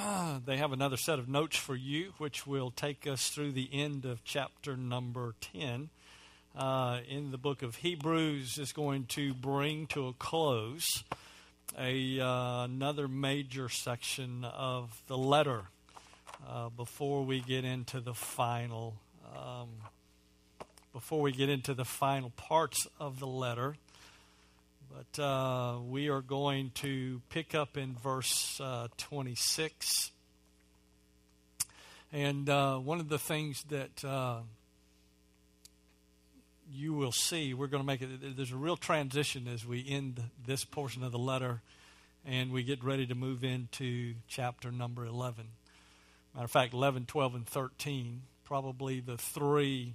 they have another set of notes for you, which will take us through the end of chapter number 10. In the book of Hebrews is going to bring to a close another major section of the letter before we get into the final parts of the letter. But we are going to pick up in verse 26. And one of the things that you will see, we're going to make it, there's a real transition as we end this portion of the letter and we get ready to move into chapter number 11. Matter of fact, 11, 12, and 13, probably the three,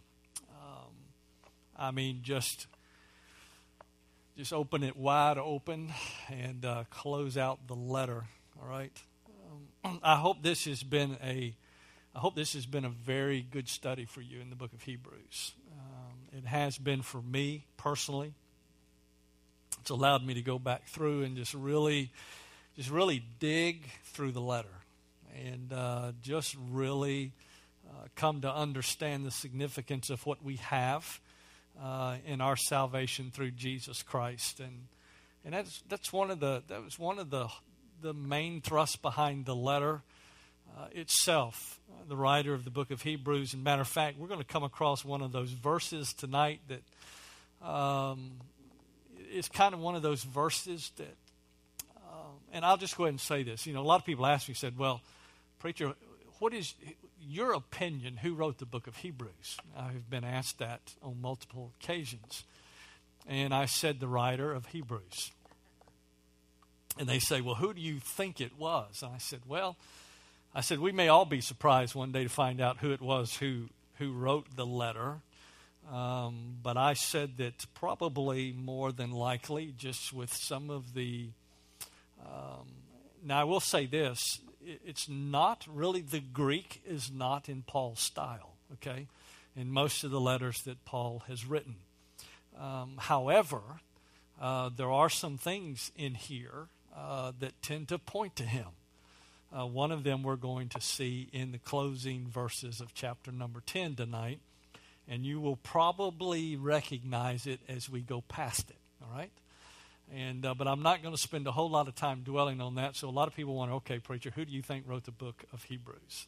just open it wide open and close out the letter. All right. I hope this has been a very good study for you in the book of Hebrews. It has been for me personally. It's allowed me to go back through and just really dig through the letter and just really come to understand the significance of what we have in our salvation through Jesus Christ, and that was one of the main thrusts behind the letter itself. The writer of the book of Hebrews, and matter of fact, we're going to come across one of those verses tonight that is kind of one of those verses that, and I'll just go ahead and say this. You know, a lot of people ask me, said, "Well, preacher, what is your opinion? Who wrote the book of Hebrews?" I've been asked that on multiple occasions. And I said the writer of Hebrews. And they say, "Well, who do you think it was?" And I said, we may all be surprised one day to find out who it was who wrote the letter. But I said that probably more than likely, just with some of the... now, I will say this. It's not really, the Greek is not in Paul's style, okay, in most of the letters that Paul has written. However, there are some things in here that tend to point to him. One of them we're going to see in the closing verses of chapter number 10 tonight, and you will probably recognize it as we go past it, all right? And but I'm not going to spend a whole lot of time dwelling on that. So a lot of people wonder, okay, preacher, who do you think wrote the book of Hebrews?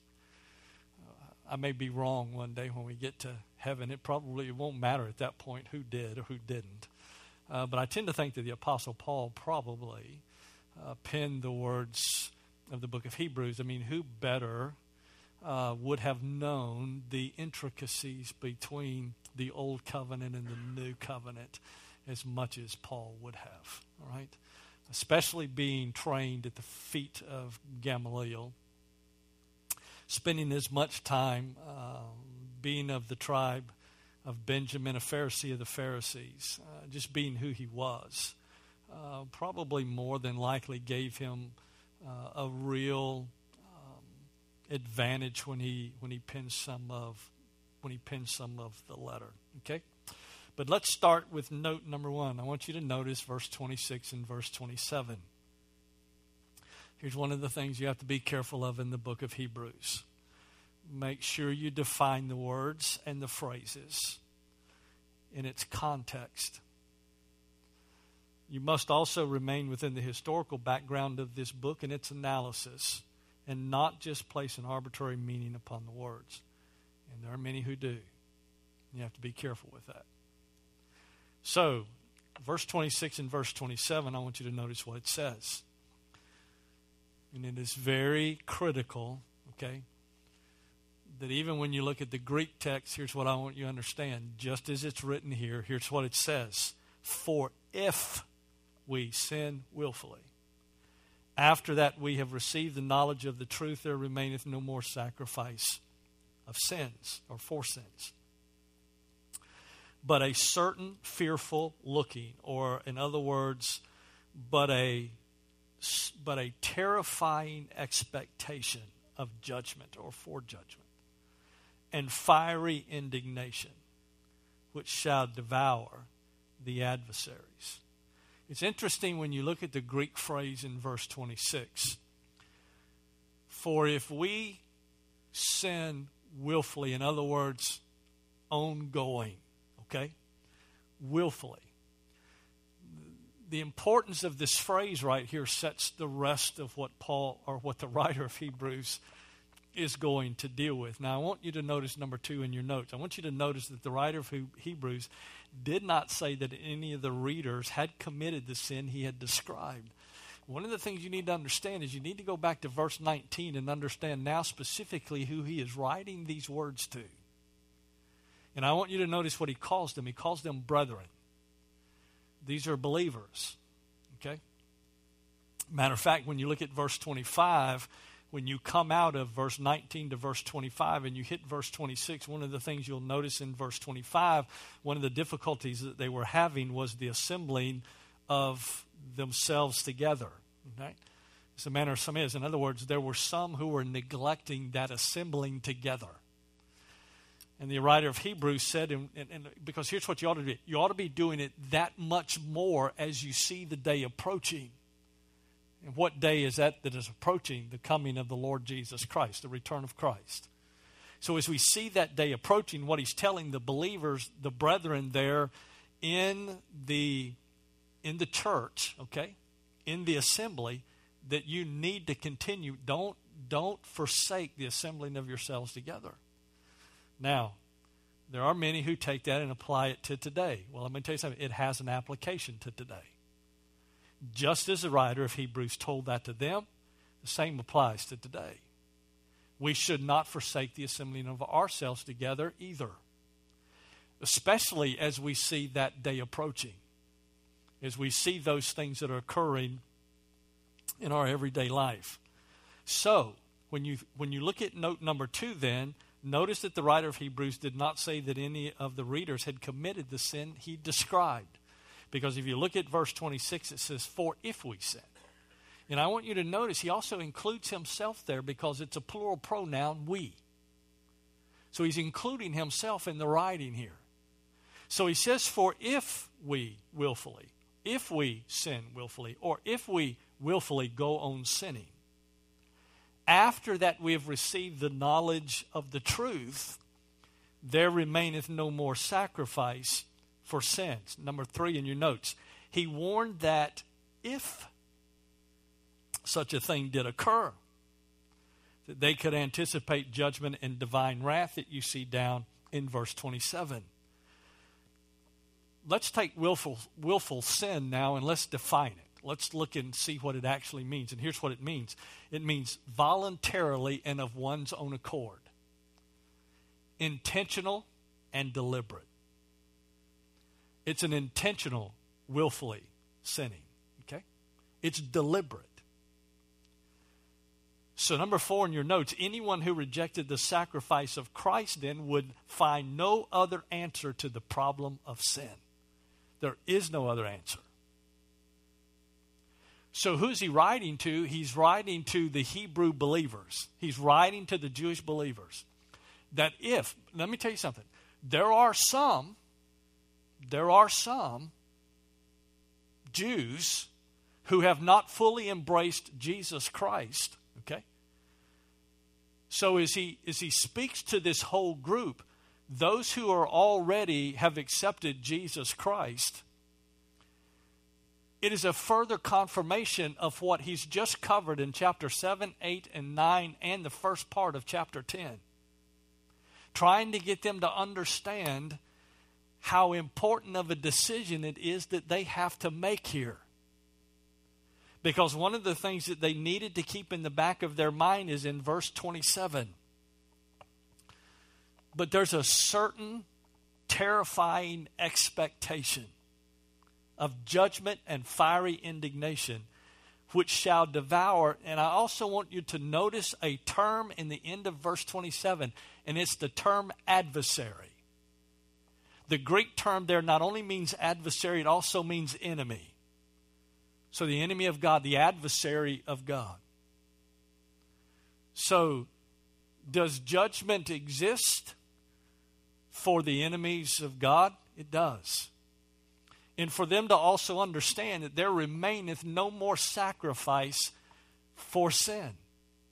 I may be wrong one day when we get to heaven. It won't matter at that point who did or who didn't. But I tend to think that the Apostle Paul probably penned the words of the book of Hebrews. I mean, who better would have known the intricacies between the Old Covenant and the New Covenant as much as Paul would have, all right? Especially being trained at the feet of Gamaliel, spending as much time being of the tribe of Benjamin, a Pharisee of the Pharisees, just being who he was, probably more than likely gave him a real advantage when he penned some of the letter. Okay, but let's start with note number 1. I want you to notice verse 26 and verse 27. Here's one of the things you have to be careful of in the book of Hebrews. Make sure you define the words and the phrases in its context. You must also remain within the historical background of this book and its analysis, and not just place an arbitrary meaning upon the words. And there are many who do. You have to be careful with that. So, verse 26 and verse 27, I want you to notice what it says. And it is very critical, okay, that even when you look at the Greek text, here's what I want you to understand. Just as it's written here, here's what it says. For if we sin willfully, after that we have received the knowledge of the truth, there remaineth no more sacrifice of sins or for sins, but a certain fearful looking, or in other words, but a terrifying expectation of judgment or for judgment, and fiery indignation, which shall devour the adversaries. It's interesting when you look at the Greek phrase in verse 26. For if we sin willfully, in other words, ongoing, okay, willfully. The importance of this phrase right here sets the rest of what Paul, or what the writer of Hebrews is going to deal with. Now, I want you to notice number 2 in your notes. I want you to notice that the writer of Hebrews did not say that any of the readers had committed the sin he had described. One of the things you need to understand is you need to go back to verse 19 and understand now specifically who he is writing these words to. And I want you to notice what he calls them. He calls them brethren. These are believers. Okay? Matter of fact, when you look at verse 25, when you come out of verse 19 to verse 25 and you hit verse 26, one of the things you'll notice in verse 25, one of the difficulties that they were having was the assembling of themselves together. Okay? It's a manner of some is. In other words, there were some who were neglecting that assembling together. And the writer of Hebrews said, and because here's what you ought to do. You ought to be doing it that much more as you see the day approaching. And what day is that is approaching? The coming of the Lord Jesus Christ, the return of Christ. So as we see that day approaching, what he's telling the believers, the brethren there in the church, okay, in the assembly, that you need to continue. Don't forsake the assembling of yourselves together. Now, there are many who take that and apply it to today. Well, let me tell you something. It has an application to today. Just as the writer of Hebrews told that to them, the same applies to today. We should not forsake the assembling of ourselves together either, especially as we see that day approaching, as we see those things that are occurring in our everyday life. So, when you look at note number 2 then, notice that the writer of Hebrews did not say that any of the readers had committed the sin he described. Because if you look at verse 26, it says, for if we sin. And I want you to notice he also includes himself there because it's a plural pronoun, we. So he's including himself in the writing here. So he says, for if we willfully, if we sin willfully, or if we willfully go on sinning, after that we have received the knowledge of the truth, there remaineth no more sacrifice for sins. Number 3 in your notes. He warned that if such a thing did occur, that they could anticipate judgment and divine wrath that you see down in verse 27. Let's take willful sin now and let's define it. Let's look and see what it actually means. And here's what it means. It means voluntarily and of one's own accord. Intentional and deliberate. It's an intentional, willfully sinning. Okay? It's deliberate. So number 4 in your notes, anyone who rejected the sacrifice of Christ then would find no other answer to the problem of sin. There is no other answer. So who's he writing to? He's writing to the Hebrew believers. He's writing to the Jewish believers. That if, let me tell you something, there are some Jews who have not fully embraced Jesus Christ, okay? So as he speaks to this whole group, those who are already have accepted Jesus Christ, it is a further confirmation of what he's just covered in chapter 7, 8, and 9, and the first part of chapter 10. Trying to get them to understand how important of a decision it is that they have to make here. Because one of the things that they needed to keep in the back of their mind is in verse 27. But there's a certain terrifying expectation of judgment and fiery indignation which shall devour. And I also want you to notice a term in the end of verse 27, and it's the term adversary. The Greek term there not only means adversary, it also means enemy. So the enemy of God, the adversary of God. So does judgment exist for the enemies of God? It does. And for them to also understand that there remaineth no more sacrifice for sin.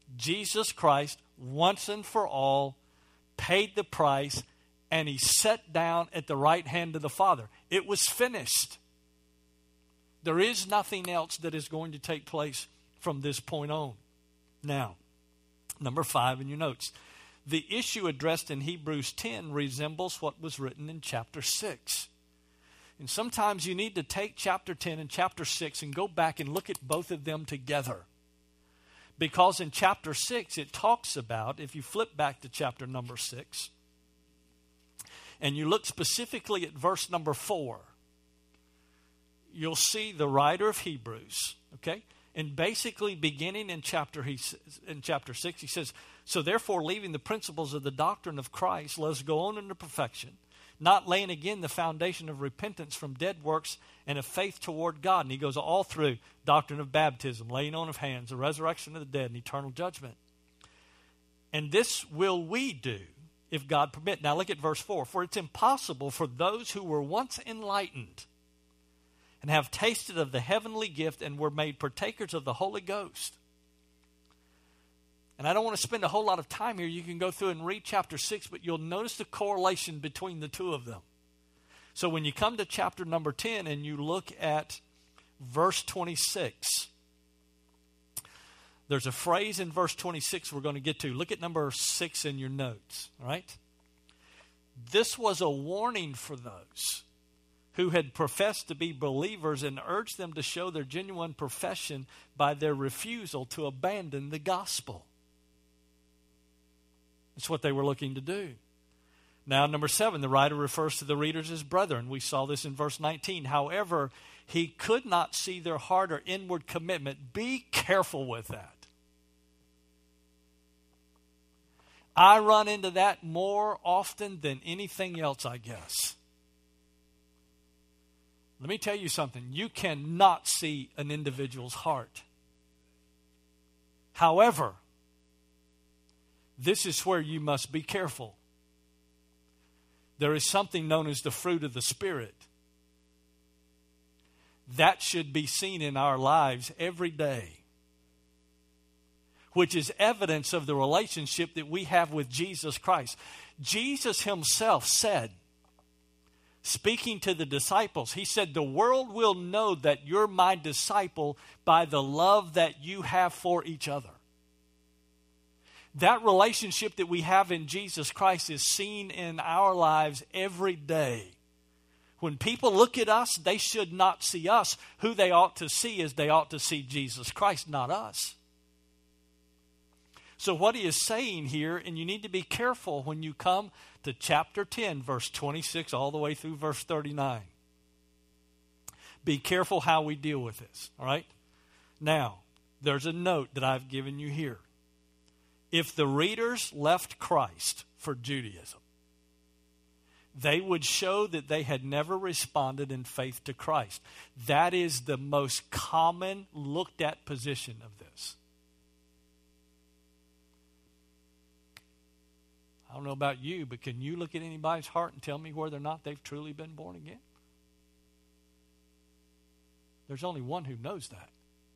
Jesus Christ, once and for all, paid the price, and he sat down at the right hand of the Father. It was finished. There is nothing else that is going to take place from this point on. Now, number 5 in your notes. The issue addressed in Hebrews 10 resembles what was written in chapter 6. And sometimes you need to take chapter 10 and chapter 6 and go back and look at both of them together. Because in chapter 6 it talks about, if you flip back to chapter number 6, and you look specifically at verse number 4, you'll see the writer of Hebrews, okay? And basically beginning in chapter 6, he says, so therefore leaving the principles of the doctrine of Christ, let us go on into perfection, not laying again the foundation of repentance from dead works and of faith toward God. And he goes all through doctrine of baptism, laying on of hands, the resurrection of the dead, and eternal judgment. And this will we do if God permit. Now look at verse 4. For it's impossible for those who were once enlightened and have tasted of the heavenly gift and were made partakers of the Holy Ghost. And I don't want to spend a whole lot of time here. You can go through and read chapter 6, but you'll notice the correlation between the two of them. So when you come to chapter number 10 and you look at verse 26, there's a phrase in verse 26 we're going to get to. Look at number 6 in your notes, all right? This was a warning for those who had professed to be believers and urged them to show their genuine profession by their refusal to abandon the gospel. That's what they were looking to do. Now, number 7, the writer refers to the readers as brethren. We saw this in verse 19. However, he could not see their heart or inward commitment. Be careful with that. I run into that more often than anything else, I guess. Let me tell you something. You cannot see an individual's heart. However, this is where you must be careful. There is something known as the fruit of the Spirit. That should be seen in our lives every day, which is evidence of the relationship that we have with Jesus Christ. Jesus himself said, speaking to the disciples, he said, the world will know that you're my disciple by the love that you have for each other. That relationship that we have in Jesus Christ is seen in our lives every day. When people look at us, they should not see us. Who they ought to see is they ought to see Jesus Christ, not us. So what he is saying here, and you need to be careful when you come to chapter 10, verse 26, all the way through verse 39. Be careful how we deal with this, all right? Now, there's a note that I've given you here. If the readers left Christ for Judaism, they would show that they had never responded in faith to Christ. That is the most common looked at position of this. I don't know about you, but can you look at anybody's heart and tell me whether or not they've truly been born again? There's only one who knows that.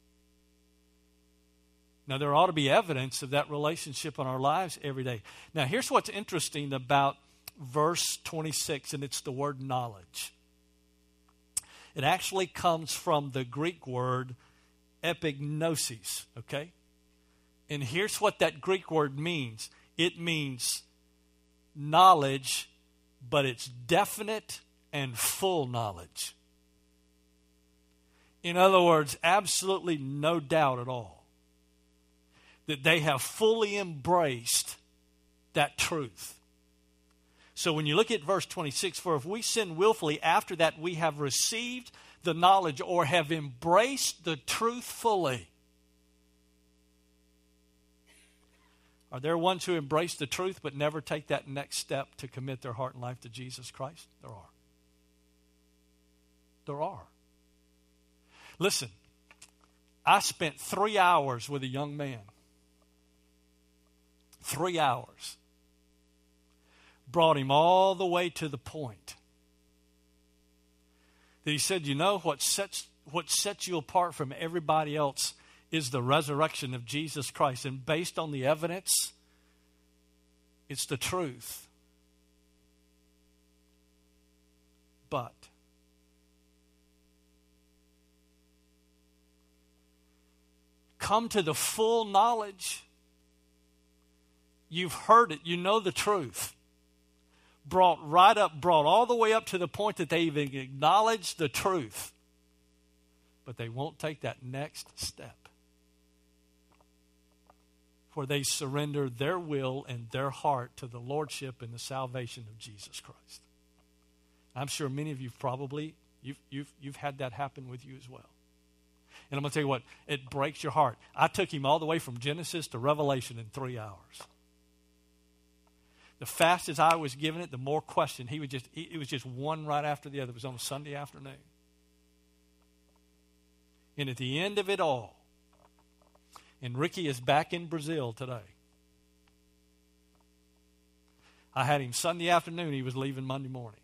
Now, there ought to be evidence of that relationship in our lives every day. Now, here's what's interesting about verse 26, and it's the word knowledge. It actually comes from the Greek word epignosis, okay? And here's what that Greek word means. It means knowledge, but it's definite and full knowledge. In other words, absolutely no doubt at all that they have fully embraced that truth. So when you look at verse 26, for if we sin willfully, after that we have received the knowledge or have embraced the truth fully. Are there ones who embrace the truth but never take that next step to commit their heart and life to Jesus Christ? There are. There are. Listen, I spent 3 hours with a young man. 3 hours. Brought him all the way to the point that he said, you know, what sets you apart from everybody else is the resurrection of Jesus Christ. And based on the evidence, it's the truth. But come to the full knowledge. You've heard it. You know the truth. Brought all the way up to the point that they even acknowledge the truth. But they won't take that next step, where they surrender their will and their heart to the lordship and the salvation of Jesus Christ. I'm sure many of you you've had that happen with you as well. And I'm going to tell you what, it breaks your heart. I took him all the way from Genesis to Revelation in 3 hours. The fastest I was giving it, the more question. It was just one right after the other. It was on a Sunday afternoon. And at the end of it all, and Ricky is back in Brazil today. I had him Sunday afternoon. He was leaving Monday morning.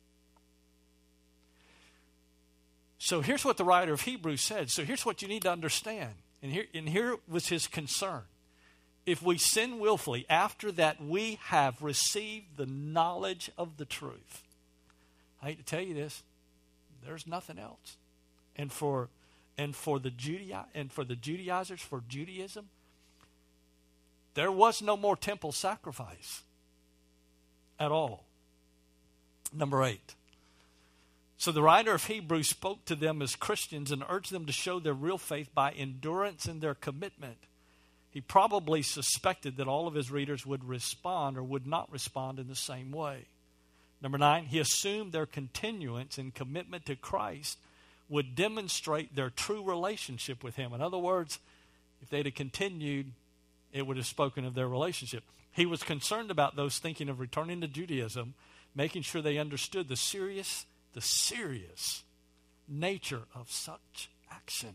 So here's what the writer of Hebrews said. So here's what you need to understand. And here was his concern. If we sin willfully, after that we have received the knowledge of the truth. I hate to tell you this, there's nothing else. And for the Judaizers, for Judaism, there was no more temple sacrifice at all. Number 8. So the writer of Hebrews spoke to them as Christians and urged them to show their real faith by endurance in their commitment. He probably suspected that all of his readers would respond or would not respond in the same way. Number 9, he assumed their continuance and commitment to Christ would demonstrate their true relationship with him. In other words, if they'd have continued, it would have spoken of their relationship. He was concerned about those thinking of returning to Judaism, making sure they understood the serious nature of such action.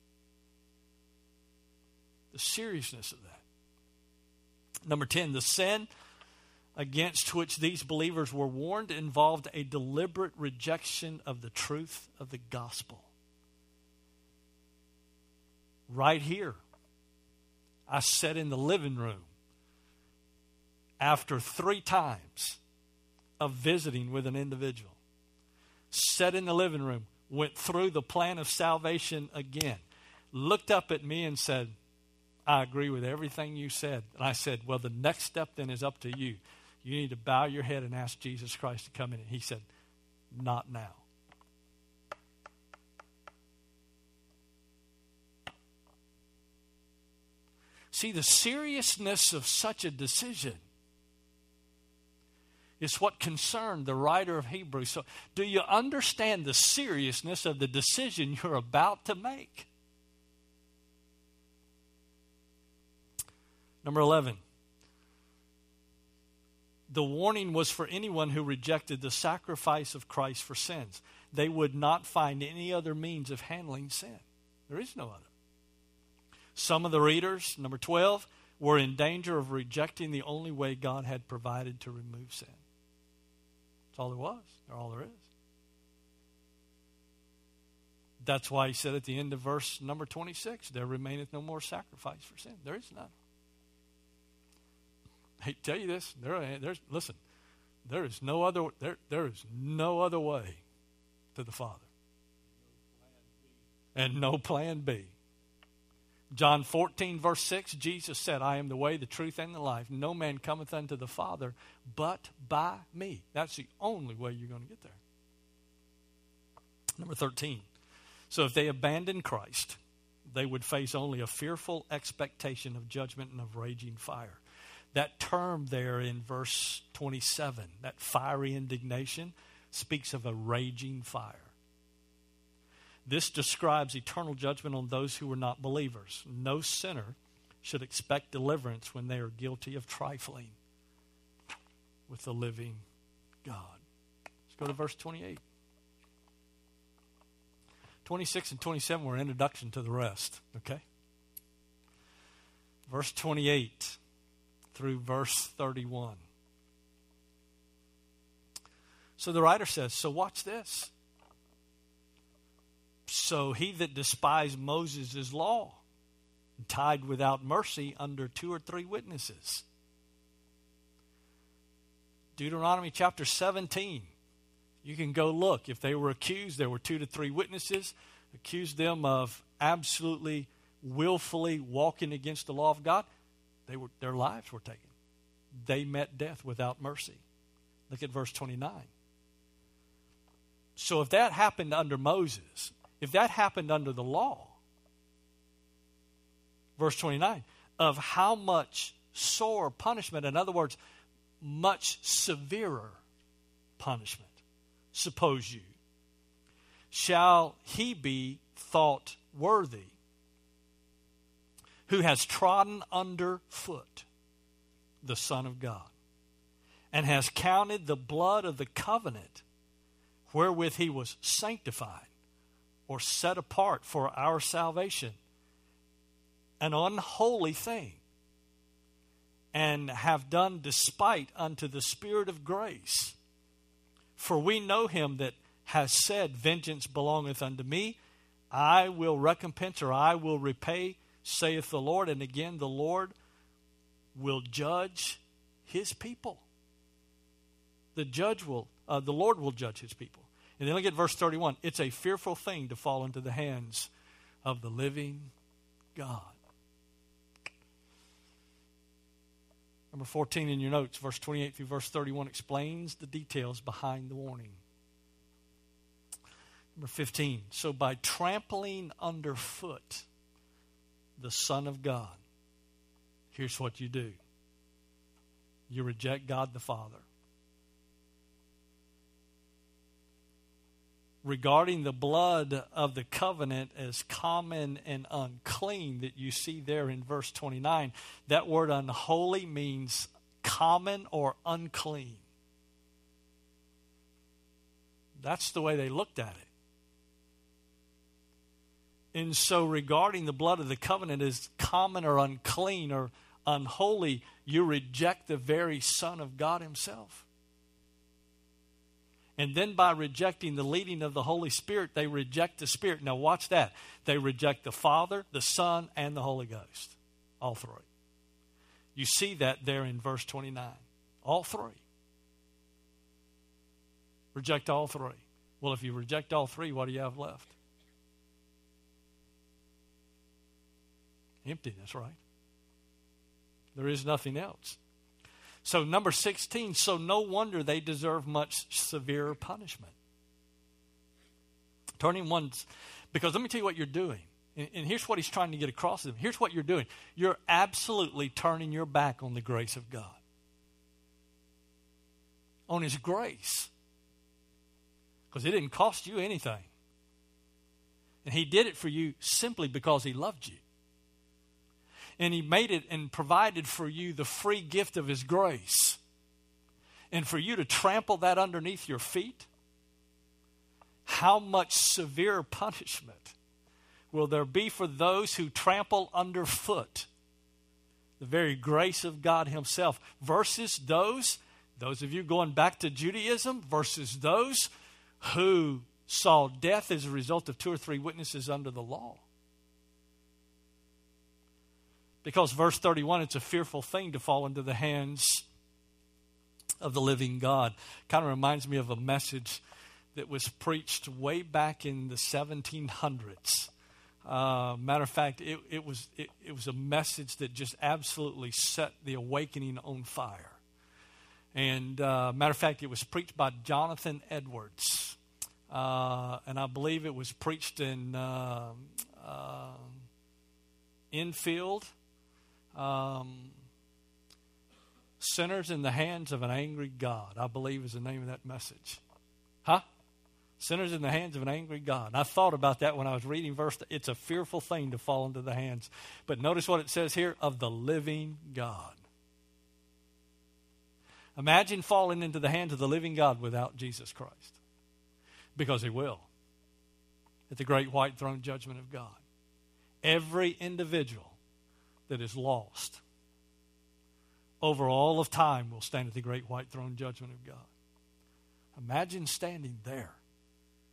The seriousness of that. Number 10, the sin against which these believers were warned involved a deliberate rejection of the truth of the gospel. Right here, I sat in the living room after 3 times of visiting with an individual. Sat in the living room, went through the plan of salvation again, looked up at me and said, I agree with everything you said. And I said, well, the next step then is up to you. You need to bow your head and ask Jesus Christ to come in. And he said, not now. See, the seriousness of such a decision is what concerned the writer of Hebrews. So, do you understand the seriousness of the decision you're about to make? Number 11. The warning was for anyone who rejected the sacrifice of Christ for sins. They would not find any other means of handling sin. There is no other. Some of the readers, number 12, were in danger of rejecting the only way God had provided to remove sin. That's all there was, or all there is. That's why he said at the end of verse number 26, there remaineth no more sacrifice for sin. There is none. I tell you this, listen, there is no other way to the Father. And no plan B. John 14, verse 6, Jesus said, I am the way, the truth, and the life. No man cometh unto the Father but by me. That's the only way you're going to get there. Number 13. So if they abandoned Christ, they would face only a fearful expectation of judgment and of raging fire. That term there in verse 27, that fiery indignation, speaks of a raging fire. This describes eternal judgment on those who were not believers. No sinner should expect deliverance when they are guilty of trifling with the living God. Let's go to verse 28. 26 and 27 were an introduction to the rest, okay? Verse 28 through verse 31. So the writer says, so watch this. So he that despised Moses' law tied without mercy under 2 or 3 witnesses. Deuteronomy chapter 17. You can go look. If they were accused, there were 2 to 3 witnesses, accused them of absolutely, willfully walking against the law of God. Their lives were taken. They met death without mercy. Look at verse 29. So if that happened under Moses, if that happened under the law, verse 29, of how much sore punishment, in other words, much severer punishment, suppose you, shall he be thought worthy, who has trodden under foot the Son of God, and has counted the blood of the covenant wherewith he was sanctified, or set apart for our salvation, an unholy thing, and have done despite unto the Spirit of grace. For we know him that has said, vengeance belongeth unto me, I will recompense, or I will repay, saith the Lord. And again, the Lord will judge his people. The Lord will judge his people. And then look at verse 31. It's a fearful thing to fall into the hands of the living God. Number 14 in your notes, verse 28 through verse 31 explains the details behind the warning. Number 15, so by trampling underfoot the Son of God, here's what you do. You reject God the Father. Regarding the blood of the covenant as common and unclean that you see there in verse 29, that word unholy means common or unclean. That's the way they looked at it. And so regarding the blood of the covenant as common or unclean or unholy, you reject the very Son of God himself. And then by rejecting the leading of the Holy Spirit, they reject the Spirit. Now watch that. They reject the Father, the Son, and the Holy Ghost. All 3. You see that there in verse 29. All 3. Reject all 3. Well, if you reject all 3, what do you have left? Emptiness, right? There is nothing else. So number 16, so no wonder they deserve much severer punishment. Turning once, because let me tell you what you're doing. And here's what he's trying to get across to them. Here's what you're doing. You're absolutely turning your back on the grace of God. On his grace. Because it didn't cost you anything. And he did it for you simply because he loved you. And he made it and provided for you the free gift of his grace. And for you to trample that underneath your feet, how much severe punishment will there be for those who trample underfoot the very grace of God himself versus those of you going back to Judaism, versus those who saw death as a result of 2 or 3 witnesses under the law. Because verse 31, it's a fearful thing to fall into the hands of the living God. Kind of reminds me of a message that was preached way back in the 1700s. Matter of fact, it was a message that just absolutely set the awakening on fire. And matter of fact, it was preached by Jonathan Edwards. And I believe it was preached in Enfield. Sinners in the Hands of an Angry God, I believe is the name of that message. Sinners in the hands of an angry God. And I thought about that when I was reading verse. It's a fearful thing to fall into the hands. But notice what it says here, of the living God. Imagine falling into the hands of the living God without Jesus Christ. Because he will. At the great white throne judgment of God. Every individual that is lost over all of time will stand at the great white throne judgment of God. Imagine standing there.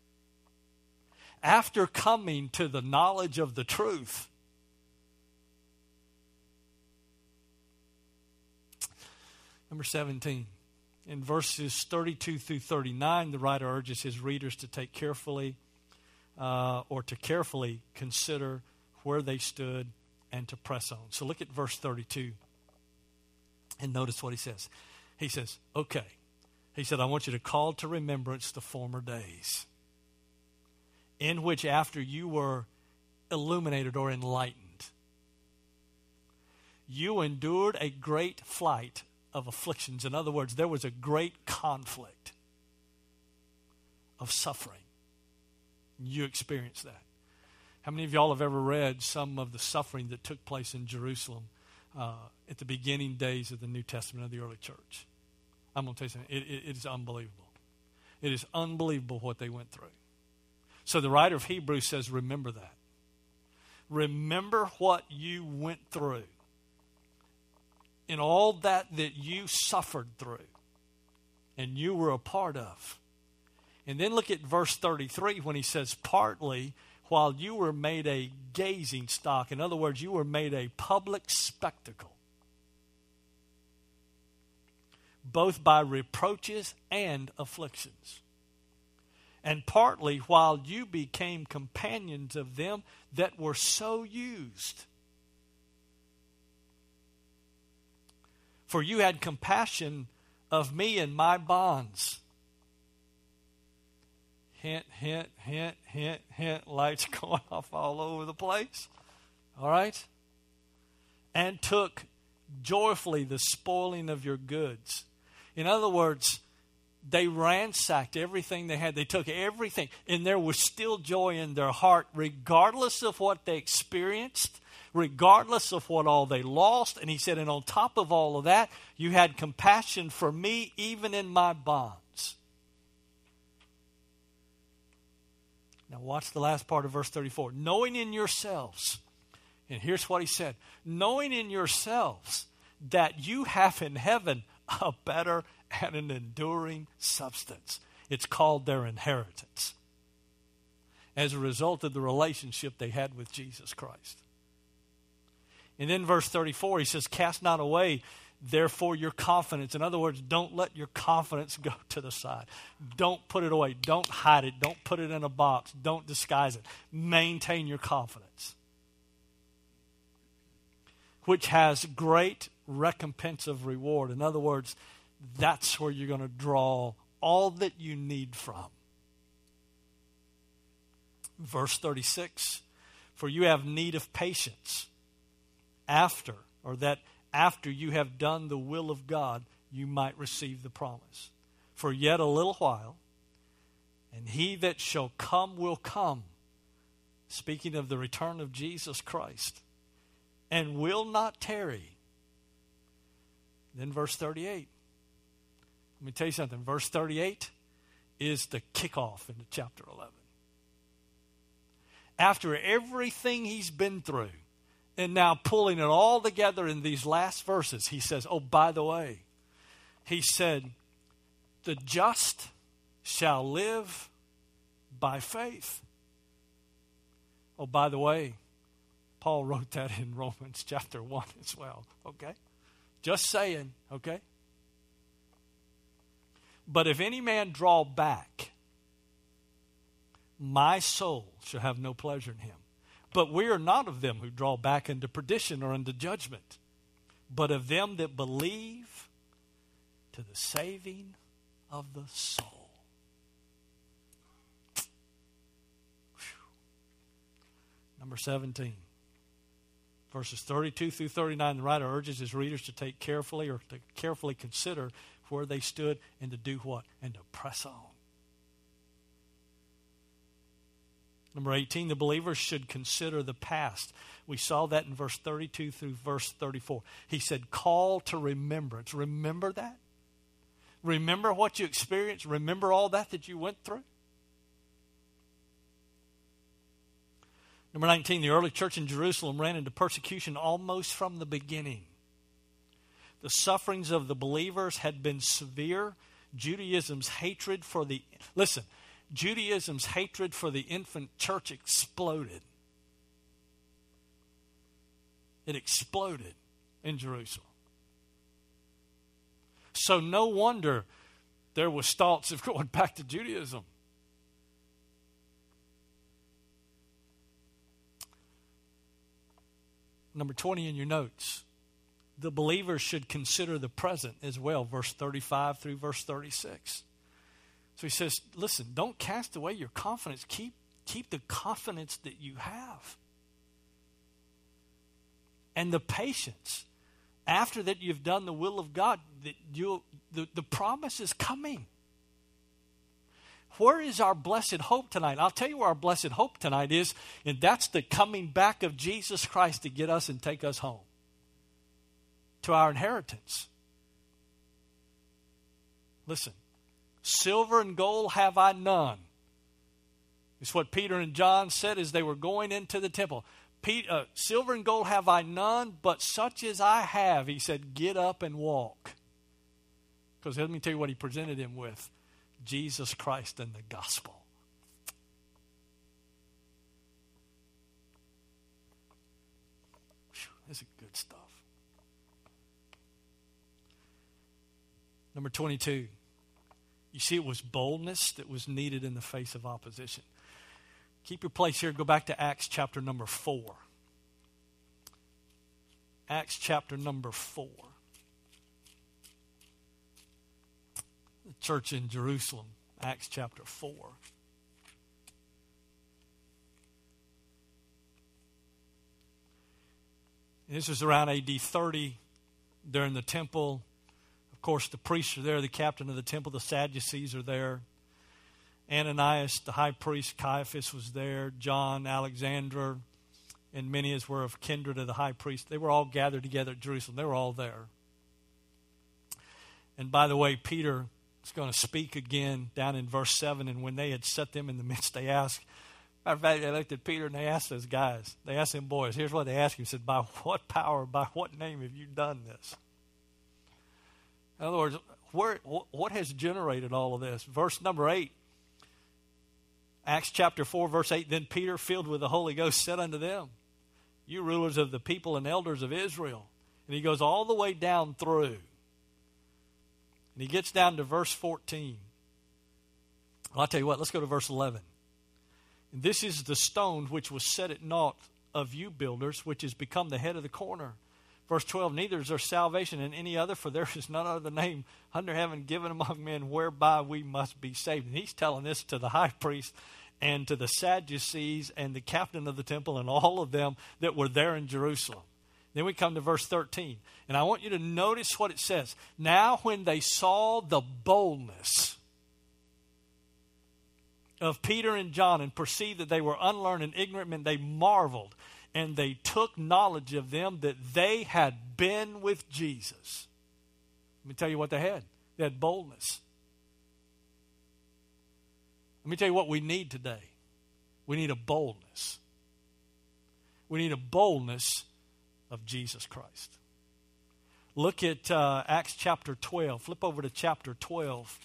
After coming to the knowledge of the truth, Number 17. In verses 32 through 39, the writer urges his readers to take carefully consider where they stood and to press on. So look at verse 32 and notice what he says. He says, okay. He said, I want you to call to remembrance the former days in which after you were illuminated or enlightened, you endured a great flight of afflictions. In other words, there was a great conflict of suffering. You experienced that. How many of y'all have ever read some of the suffering that took place in Jerusalem at the beginning days of the New Testament of the early church? I'm going to tell you something. It is unbelievable. It is unbelievable what they went through. So the writer of Hebrews says, remember that. Remember what you went through and all that you suffered through and you were a part of. And then look at verse 33 when he says, partly while you were made a gazing stock. In other words, you were made a public spectacle, both by reproaches and afflictions. And partly while you became companions of them that were so used. For you had compassion of me in my bonds. Hint, hint, hint, hint, hint. Lights going off all over the place. All right? And took joyfully the spoiling of your goods. In other words, they ransacked everything they had. They took everything. And there was still joy in their heart, regardless of what they experienced, regardless of what all they lost. And he said, and on top of all of that, you had compassion for me even in my bonds. Now watch the last part of verse 34. Knowing in yourselves, and here's what he said, knowing in yourselves that you have in heaven a better and an enduring substance. It's called their inheritance as a result of the relationship they had with Jesus Christ. And then verse 34, he says, cast not away, therefore, your confidence. In other words, don't let your confidence go to the side. Don't put it away. Don't hide it. Don't put it in a box. Don't disguise it. Maintain your confidence, which has great recompense of reward. In other words, that's where you're going to draw all that you need from. Verse 36, for you have need of patience after you have done the will of God, you might receive the promise. For yet a little while, and he that shall come will come, speaking of the return of Jesus Christ, and will not tarry. Then verse 38. Let me tell you something. Verse 38 is the kickoff into chapter 11. After everything he's been through, and now pulling it all together in these last verses, he says, oh, by the way, he said, the just shall live by faith. Oh, by the way, Paul wrote that in Romans chapter 1 as well, okay? Just saying, okay? But if any man draw back, my soul shall have no pleasure in him. But we are not of them who draw back into perdition or into judgment, but of them that believe to the saving of the soul. Whew. Number 17. Verses 32 through 39, the writer urges his readers to take carefully or to carefully consider where they stood and to do what? And to press on. Number 18, the believers should consider the past. We saw that in verse 32 through verse 34. He said, call to remembrance. Remember that? Remember what you experienced? Remember all that you went through? Number 19, the early church in Jerusalem ran into persecution almost from the beginning. The sufferings of the believers had been severe. Judaism's hatred for the infant church exploded. It exploded in Jerusalem. So no wonder there was thoughts of going back to Judaism. Number 20 in your notes. The believer should consider the present as well, verse 35 through verse 36. So he says, listen, don't cast away your confidence. Keep the confidence that you have. And the patience. After that you've done the will of God, the promise is coming. Where is our blessed hope tonight? I'll tell you where our blessed hope tonight is, and that's the coming back of Jesus Christ to get us and take us home to our inheritance. Listen, silver and gold have I none. It's what Peter and John said as they were going into the temple. Silver and gold have I none, but such as I have, he said, get up and walk. Because let me tell you what he presented him with. Jesus Christ and the gospel. Whew, this is good stuff. Number 22. You see, it was boldness that was needed in the face of opposition. Keep your place here. Go back to Acts chapter number 4. Acts chapter number 4. The church in Jerusalem, Acts chapter 4. And this was around AD 30 during the temple. Of course, the priests are there, the captain of the temple, the Sadducees are there. Ananias, the high priest, Caiaphas was there. John, Alexander, and many as were of kindred of the high priest. They were all gathered together at Jerusalem. They were all there. And by the way, Peter is going to speak again down in verse 7. And when they had set them in the midst, they asked, matter of fact, they looked at Peter and they asked those guys, they asked them boys, here's what they asked him. He said, by what power, by what name have you done this? In other words, what has generated all of this? Verse number 8. Acts chapter 4, verse 8, then Peter, filled with the Holy Ghost, said unto them, you rulers of the people and elders of Israel. And he goes all the way down through. And he gets down to verse 14. Well, I'll tell you what, let's go to verse 11. And this is the stone which was set at naught of you builders, which has become the head of the corner. Verse 12, neither is there salvation in any other, for there is none other name under heaven given among men whereby we must be saved. And he's telling this to the high priest and to the Sadducees and the captain of the temple and all of them that were there in Jerusalem. Then we come to verse 13. And I want you to notice what it says. Now when they saw the boldness of Peter and John and perceived that they were unlearned and ignorant men, they marveled. And they took knowledge of them that they had been with Jesus. Let me tell you what they had. They had boldness. Let me tell you what we need today. We need a boldness. We need a boldness of Jesus Christ. Look at Acts chapter 12. Flip over to chapter 12.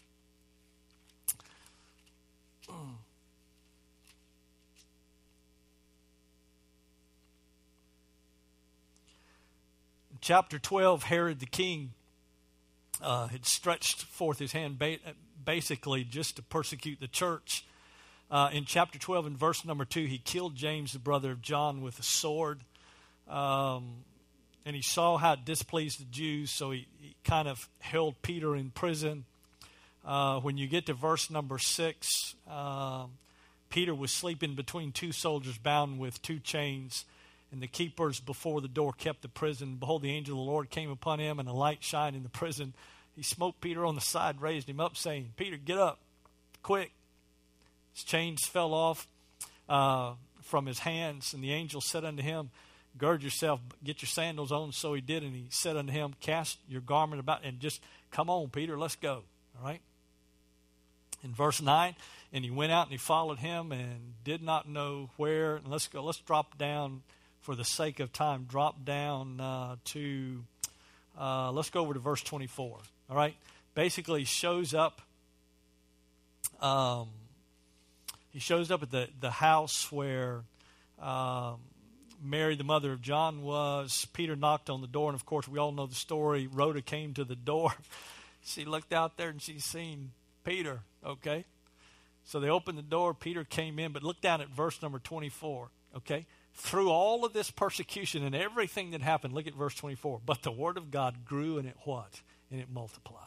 Chapter 12, Herod the king had stretched forth his hand basically just to persecute the church. In chapter 12 and verse number 2, he killed James, the brother of John, with a sword. And he saw how it displeased the Jews, so he kind of held Peter in prison. When you get to verse number 6, Peter was sleeping between two soldiers bound with two chains. And the keepers before the door kept the prison. Behold, the angel of the Lord came upon him, and a light shined in the prison. He smote Peter on the side, raised him up, saying, Peter, get up, quick. His chains fell off from his hands, and the angel said unto him, gird yourself, get your sandals on. So he did, and he said unto him, cast your garment about, and just come on, Peter, let's go. All right? In verse 9, and he went out and he followed him and did not know where. And let's drop down. For the sake of time, drop down let's go over to verse 24. All right? Basically, he shows up at the house where Mary, the mother of John, was. Peter knocked on the door, and of course, we all know the story. Rhoda came to the door. She looked out there and she seen Peter, okay? So they opened the door. Peter came in, but look down at verse number 24, okay? Through all of this persecution and everything that happened, look at verse 24. But the word of God grew, and it what? And it multiplied.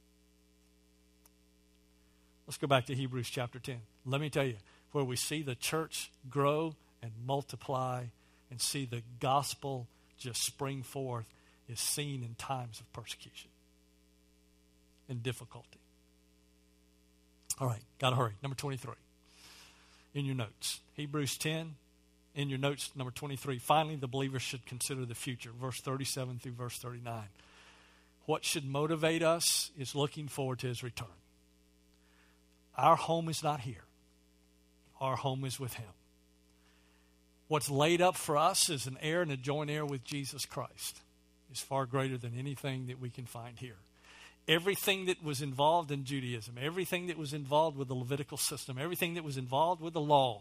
Let's go back to Hebrews chapter 10. Let me tell you, where we see the church grow and multiply and see the gospel just spring forth is seen in times of persecution and difficulty. All right, got to hurry. Number 23 in your notes. Hebrews 10, in your notes, number 23. Finally, the believer should consider the future, verse 37 through verse 39. What should motivate us is looking forward to his return. Our home is not here. Our home is with him. What's laid up for us as an heir and a joint heir with Jesus Christ is far greater than anything that we can find here. Everything that was involved in Judaism, everything that was involved with the Levitical system, everything that was involved with the law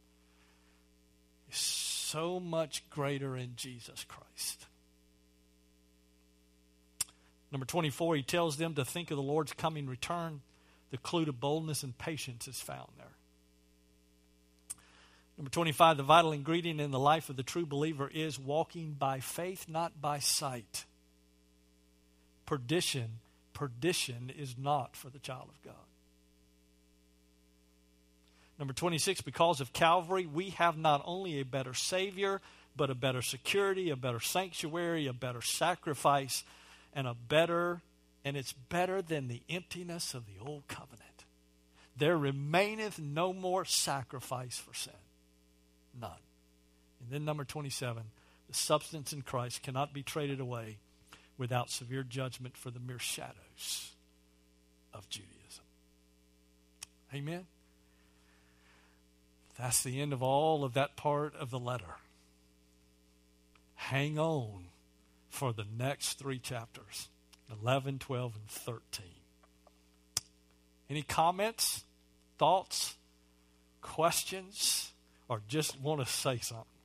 is so much greater in Jesus Christ. Number 24, he tells them to think of the Lord's coming return. The clue to boldness and patience is found there. Number 25, the vital ingredient in the life of the true believer is walking by faith, not by sight. Perdition is not for the child of God. Number 26, because of Calvary, we have not only a better Savior, but a better security, a better sanctuary, a better sacrifice, and it's better than the emptiness of the old covenant. There remaineth no more sacrifice for sin. None. And then number 27, the substance in Christ cannot be traded away without severe judgment for the mere shadows of Judaism. Amen? That's the end of all of that part of the letter. Hang on for the next 3 chapters, 11, 12, and 13. Any comments, thoughts, questions, or just want to say something?